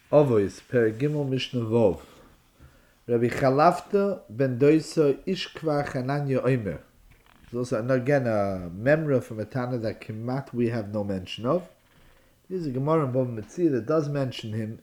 Ovois, per Gimel Mishnah Vov. Rabbi Chalafta ben Doisa Ishkva Chananya Omer. There's also, again, a memra from a Tana that Kimat we have no mention of. There's a Gemara in Bava Metzia that does mention him,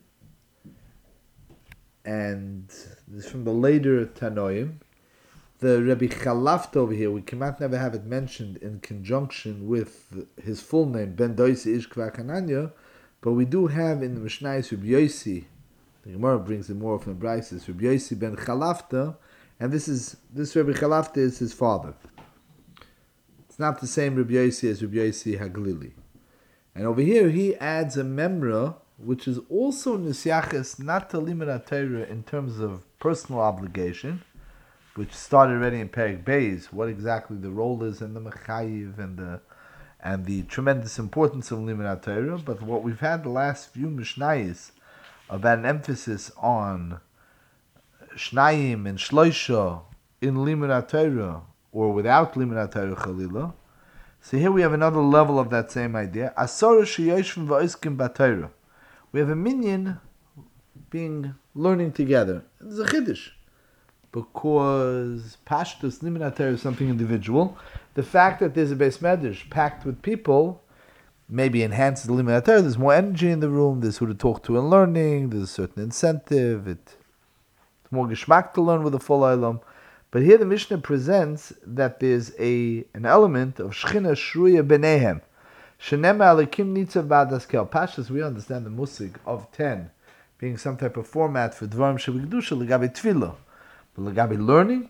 and this is from the later Tanoim. The Rabbi Chalafta over here, we cannot never have it mentioned in conjunction with his full name, Ben Doisa Ishkva Chananya, but we do have in the Mishnayos Rabbi Yosi. The Gemara brings it more from the Braises. Rabbi Yosi ben Chalafta, and this Rabbi Chalafta is his father. It's not the same Rabbi Yosi as Rabbi Yosi Haglili. And over here he adds a memra, which is also nisyaches not to limit Torah in terms of personal obligation, which started already in Perek Beis, what exactly the role is in the Mechayiv and the tremendous importance of Limud Torah. But what we've had the last few Mishnayos about an emphasis on Shnayim and Shloisha in Limud Torah or without Limud Torah Chalila. So here we have another level of that same idea. Asara sheyoshvim va'oskim b'Torah. We have a minyan learning together. It's a chiddush. Because Pashtus Limud Torah is something individual. The fact that there's a Beis Medrash packed with people maybe enhances the Limud Torah. There's more energy in the room. There's who to talk to and learning. There's a certain incentive. It's more geschmack to learn with the full olam. But here the Mishnah presents that there's an element of Shechina Shruya B'neihem. Shenema Alekim Nitzav Ba'das Kel. Pashtus, we understand the musig of 10 being some type of format for Dvarim Shebikdusha L'gabe Tefillah. But L'gabe learning,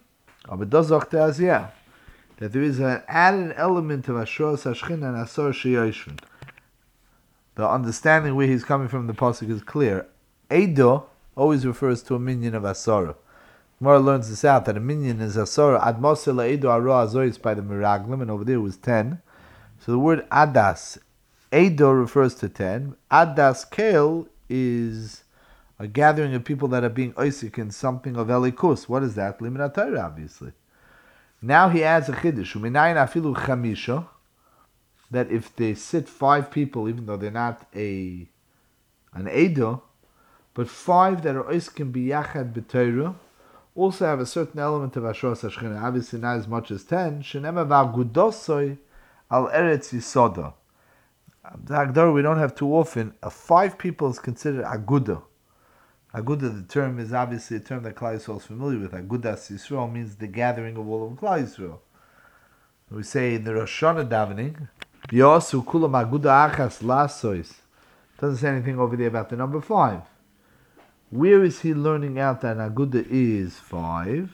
that there is an added element of Ashros Hashchin and Asor Sheyoshvin. The understanding where he's coming from the pasuk is clear. Eido always refers to a minion of Asora. Gemara learns this out, that a minion is Asora. Ad Moshe La'eido Aro Azoris by the Miraglim, and over there it was 10. So the word Adas, Eido refers to 10. Adas Kel is a gathering of people that are being oisik in something of Elikus. What is that? Limud Torah, obviously. Now he adds a chiddush. Uminayin afilu chamisha, that if they sit 5 people, even though they're not an eido, but 5 that are oiskim biyachad b'Torah, also have a certain element of ashros hashchina. Obviously not as much as 10. Shenema v'agudosoi al eretz yisoda. The Hagdara we don't have too often. 5 people is considered aguda. Aguda, the term is obviously a term that Klal Yisrael is familiar with. Agudas Yisrael means the gathering of all of Klal Yisrael. We say in the Rosh Hashanah davening, Yosu kulam aguda achas lasois. Doesn't say anything over there about the number 5. Where is he learning out that aguda is 5?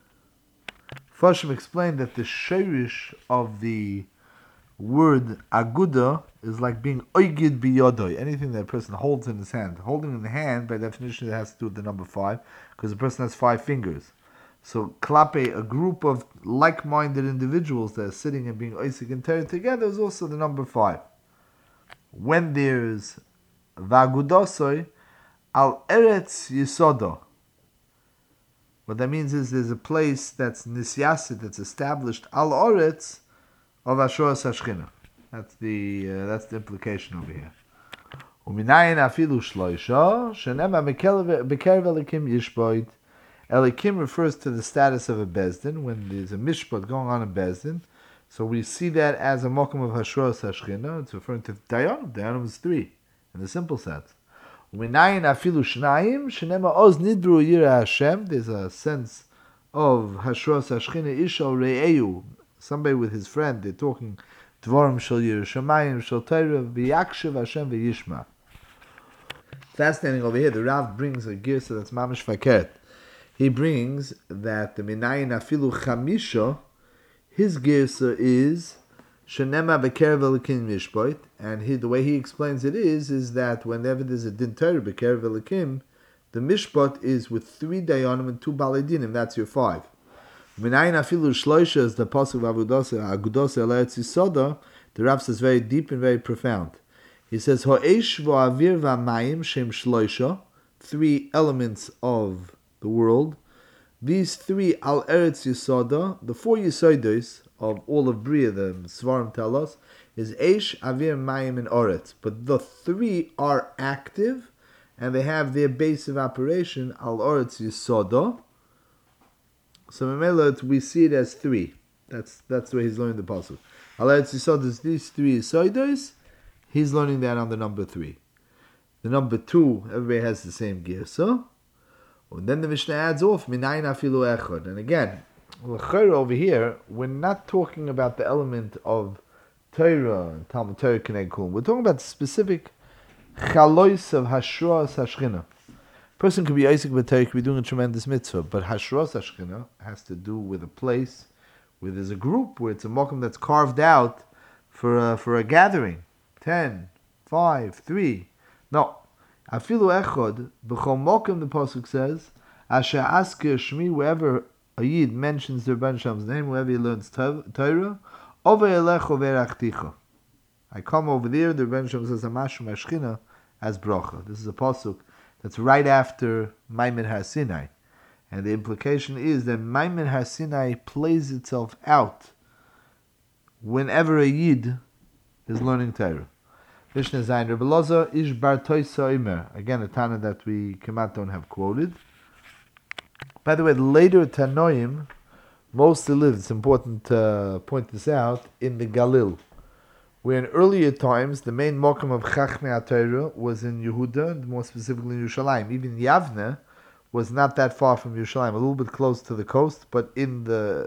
Farshim explained that the shirish of the word aguda is like being oigid biyodoi, anything that a person holds in his hand. Holding in the hand, by definition, it has to do with the number 5, because the person has 5 fingers. So, klape, a group of like-minded individuals that are sitting and being oisik and tear together, is also the number 5. When there's vagudosoi, al eretz yisodo, what that means is there's a place that's nisyasit, that's established al oretz of Ashros Hashchina. That's the implication over here. Uminayin afilu shloisha shenema bekerev elikim yishboit. Elikim refers to the status of a bezdin when there's a mishpat going on in bezdin. So we see that as a mokum of Hashros Hashchina. It's referring to Dayanim. Dayanim is 3 in the simple sense. Uminayin afilu shnayim shenema oz nidru yira Hashem. There's a sense of Hashros Hashchina ishal re'eyu. Somebody with his friend, they're talking Dvarim shel Yerushalayim shel Torah v'yakshiv Hashem v'yishma. Fascinating over here, the Rav brings a girsa that's mamish fakert. He brings that the minayin afilu chamisha, his girsa is shenema bekerev elikim yishboit, and the way he explains it is that whenever there's a din Torah bekerev elikim, the mishpat is with 3 dayanim and 2 balei dinim. That's your 5. Minayin afilu shloisha is the pasuk of agudos eretz yisoda. The Rav says very deep and very profound. He says ho'esh v'avir v'mayim shem shloisha, 3 elements of the world. These 3 al eretz yisoda, the 4 yisodos of all of Bria, the Svarim tell us, is esh, avir, mayim, and oretz. But the 3 are active, and they have their base of operation al Oretz Yisodo. So Memela, we see it as three. That's the way he's learning the pasuk. Al Oretz Yisodo is these three Yisodos. He's learning that on the number 3. The number 2, everybody has the same gear. So, and then the Mishnah adds off minayin afilu echad. And again, over here, we're not talking about the element of Torah and Talmud Torah Keneg Kulam. We're talking about the specific chalois of hashras hashchina. Person could be Isaac B'Torah, could be doing a tremendous mitzvah, but hashras hashchina has to do with a place where there's a group, where it's a mokum that's carved out for a gathering. 10, 5, 3. No. Afilu echad, b'chol mokum, the pasuk says, asher asker shmi, wherever a yid mentions the Rebbeinu Shalom's name, wherever he learns Torah, over elecho verachticha. I come over there, the Rebbeinu Shalom says, amashu mashchina, as bracha. This is a pasuk that's right after Maimon Har Sinai. And the implication is that Maimon Har Sinai plays itself out whenever a yid is learning Torah. Mishnah Zayin Rebbe Loza Ish Bar Toisa Imer. Again, a Tana that we Kemat don't have quoted. By the way, the later Tanoim mostly lived, it's important to point this out, in the Galil, where in earlier times the main Mokum of Chachmei HaTorah was in Yehuda, more specifically in Yerushalayim. Even Yavne was not that far from Yerushalayim, a little bit close to the coast, but in the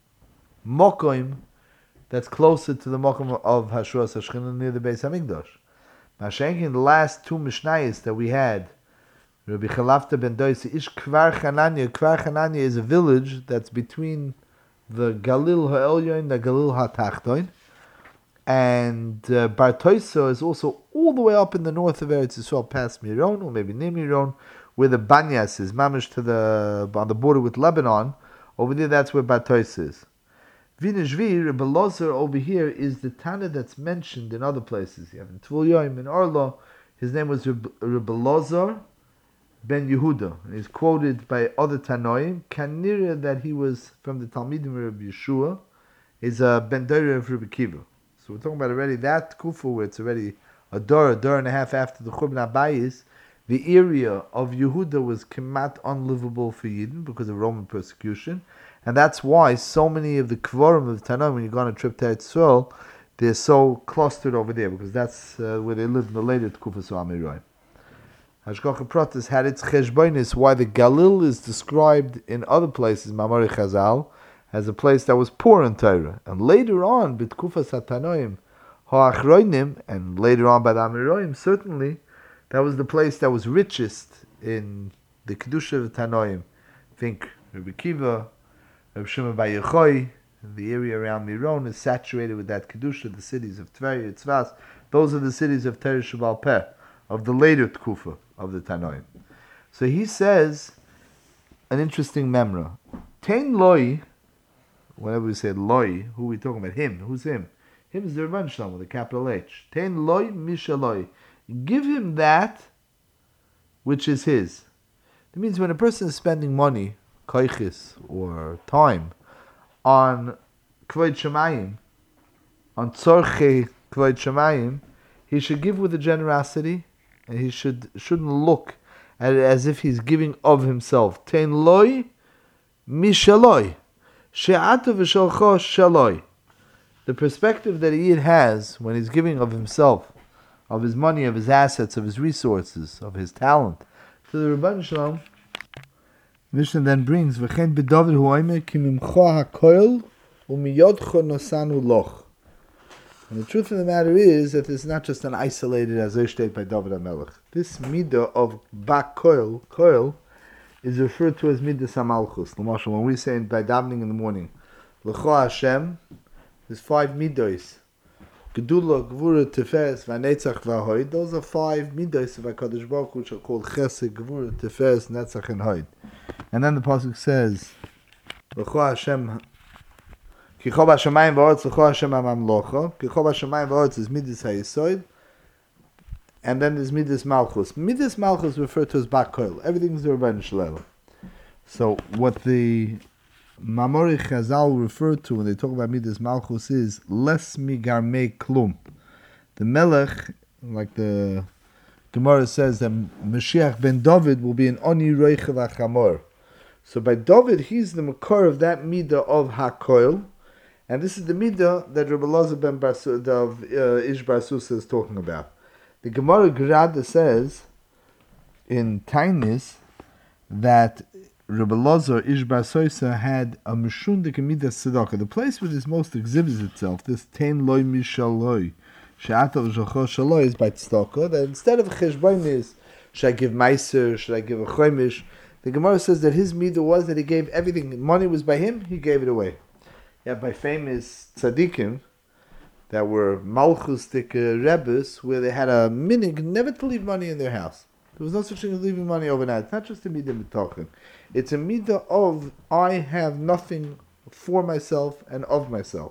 Mokum that's closer to the Mokum of Hashras Hashchina near the Beis HaMikdash. Mashenkin, the last 2 Mishnayos that we had, Rabbi Chalafta ben Doisi, Ish Kvar Chananya. Kvar Chananya is a village that's between the Galil HaElyon and the Galil HaTachton. And Bar Toisa is also all the way up in the north of Eretz Yisrael, past Miron, or maybe near Miron, where the Banyas is, mamish on the border with Lebanon. Over there, that's where Bar Toisa is. Vinishvi, Rebbe Lozer over here is the Tana that's mentioned in other places. You have in Tvul Yoim, in Orlo, his name was Rebbe Lozer ben Yehuda. And he's quoted by other Tanoim. Kanira, that he was from the Talmidim of Yeshua, is a Ben Doira of Rebbe Kiva. So we're talking about already that Kufa, where it's already a door and a half after the Churban Abayis. The area of Yehuda was kemat unlivable for Yidden because of Roman persecution. And that's why so many of the Kvorim of the Tanoim, when you go on a trip to Eretz Yisrael, they're so clustered over there, because that's where they lived in the later Tkufas of Amiroim. Hashgacha Pratis had its cheshbonis why the Galil is described in other places, Mamari Chazal, as a place that was poor in Torah. And later on, B'tkufas HaTanoim, Ha'achroinim, and later on by the Amiroim, certainly, that was the place that was richest in the Kedusha of Tanoim. Think Rabbi Kiva, Rabbi Shimon Bar Yochai, the area around Miron is saturated with that Kedusha, the cities of Tver, Tzvas. Those are the cities of Teresh Shabal Peh, of the later Tkufa of the Tanoim. So he says an interesting memra. Tein Loi, whenever we say Loi, who are we talking about? Him. Who's him? Him is the Rebbeinu Shalom with a capital H. Tein Loi Mishaloi. Give him that which is his. That means when a person is spending money, koichis, or time, on kvod shemayim, on tzorchei kvod shemayim, he should give with a generosity, and he shouldn't look at it as if he's giving of himself. Tein loy mishaloi, she'atu v'sholcho shaloi. The perspective that he has when he's giving of himself, of his money, of his assets, of his resources, of his talent, to the Rebbeinu Shalom, Mishnah then brings v'chein b'David hu omer ki mimcha hakoil u'miyodcho nosanu loch. And the truth of the matter is that it's not just an isolated as stated by David HaMelech. This midah of koil is referred to as midah samalchus. L'mashal, when we say by davening in the morning, l'cho Hashem, there's 5 midos. Gedula, Gvura, Tiferet, Vanetzach, Vahoid. Those are 5 midos of HaKadosh Baruch Hu, which are called Chesed, Gvura, Tiferet, Netzach, and Hoid. And then the pasuk says, L'cho Hashem, Ki Cho B'Shamayim V'Aretz, L'cho Hashem HaMamlocha. Ki Cho B'Shamayim V'Aretz is midas HaYesod. And then there's midas Malchus. Midas Malchus referred to as Bakoil. Everything's the Rebbeinu Shalom. So what the Mamori Chazal refer to when they talk about Midas Malchus is less migarmei klum. The Melech, like the Gemara says that Mashiach ben David will be an Oni Reichel HaChamor. So by David, he's the makor of that midah of HaKoil, and this is the midah that Rabbi Elazar ben of Ish Bar Susa is talking about. The Gemara Gerada says in Tainis that Rabbi Elazar Ish Bar Susa had a Mishundik midah tzedakah. The place where this most exhibits itself, this Tein Loi Mishaloi, She'atav Zhocho Shaloi, is by tzedakah. That instead of cheshbonis, should I give meiser, should I give a chomish? The Gemara says that his midah was that he gave everything. Money was by him, he gave it away. Yeah, by famous tzaddikim that were malchustik rebbes, where they had a minig never to leave money in their house. There was no such thing as leaving money overnight. It's not just a midah mitachin. It's a midah of I have nothing for myself and of myself.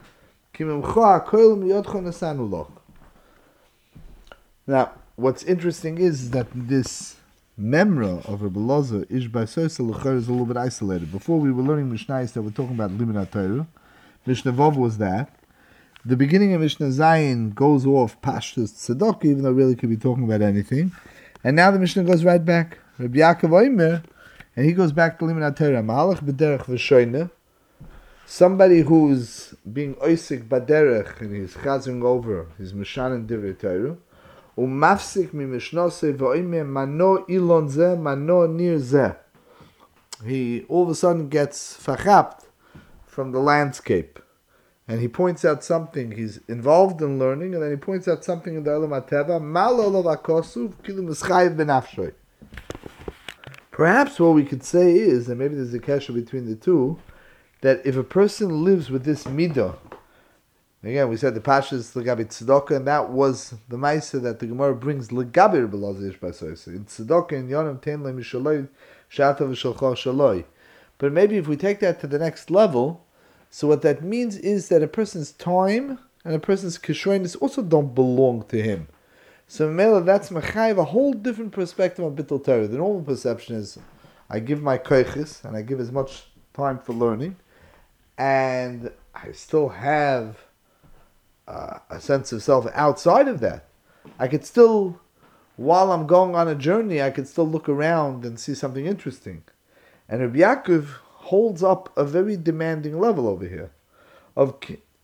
Now, what's interesting is that this memra of Rabbi Elazar Ish Bar Susa is a little bit isolated. Before we were learning Mishnayos that we're talking about Limud HaTorah. Mishnah Vav was that. The beginning of Mishnah Zayin goes off Pashtus Tzedakah, even though it really could be talking about anything. And now the Mishnah goes right back. Rabbi Yaakov Omer, and he goes back to Limud HaTorah. Mahalach b'derech v'shoyne. Somebody who's being oisik b'derech and he's chazing over, he's mishanen divrei Torah. Umafsik mi mishnose v'oime mano ilon zeh, mano nir zeh. He all of a sudden gets fachapt from the landscape. And he points out something. He's involved in learning, and then he points out something in the Olam HaTeva. Malo lo vakosuv kilu mischayev benafshoy. Perhaps what we could say is, and maybe there's a kasha between the two, that if a person lives with this midah, again, we said the Pasha is Legabi Tzedakah, and that was the Maisa that the Gemara brings Legabi Rabbi Elazar Ish Bar Susa. In Tzedakah, in Yonim Tein Le Mishaloi, Shata V'Shalcha Shaloi. But maybe if we take that to the next level, so what that means is that a person's time and a person's kishoinis also don't belong to him. So Mela, that's Mechayiv, a whole different perspective on Bittul Torah. The normal perception is, I give my koiches, and I give as much time for learning, and I still have a sense of self outside of that. I could still, while I'm going on a journey, I could still look around and see something interesting. And Rabbi Yaakov holds up a very demanding level over here of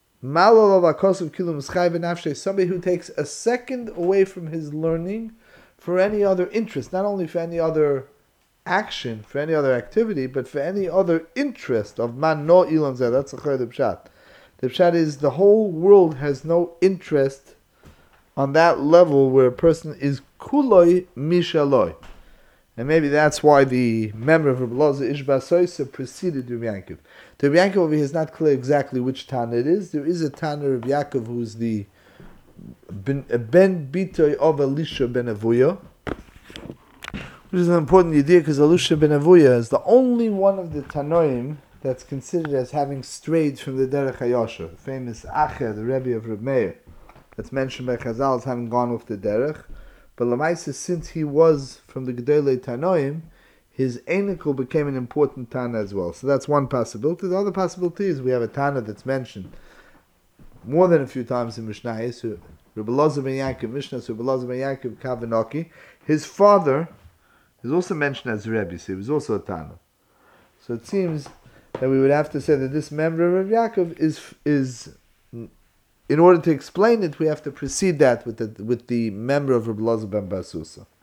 somebody who takes a second away from his learning for any other interest, not only for any other action, for any other activity, but for any other interest of man no ilan zeh. That's the pshat. The pshat is the whole world has no interest on that level where a person is kuloi mishaloi. And maybe that's why the member of Rabbi Elazar Ish Bar Susa preceded Rabbi Yaakov. The Rabbi Yaakov over here is not clear exactly which Tana it is. There is a Tana of Yaakov who's the Ben Bitoy of Elisha ben Avuya, which is an important idea because Elisha ben Avuya is the only one of the Tanoim that's considered as having strayed from the Derech HaYosher. The famous Acher, the Rebbe of Reb Meir, that's mentioned by Chazal as having gone off the Derech. But Lamaisa, since he was from the Gedolei Tanoim, his Einikel became an important Tana as well. So that's one possibility. The other possibility is we have a Tana that's mentioned more than a few times in Mishnayos, Rabbi Elazar ben Yaakov, Mishnah, Rabbi Elazar ben Yaakov Kavanaki. His father is also mentioned as Rebbe, so he was also a Tana. So it seems that we would have to say that this member of Yaakov is in order to explain it, we have to precede that with the member of Rabbi Elazar ben Bar Susa.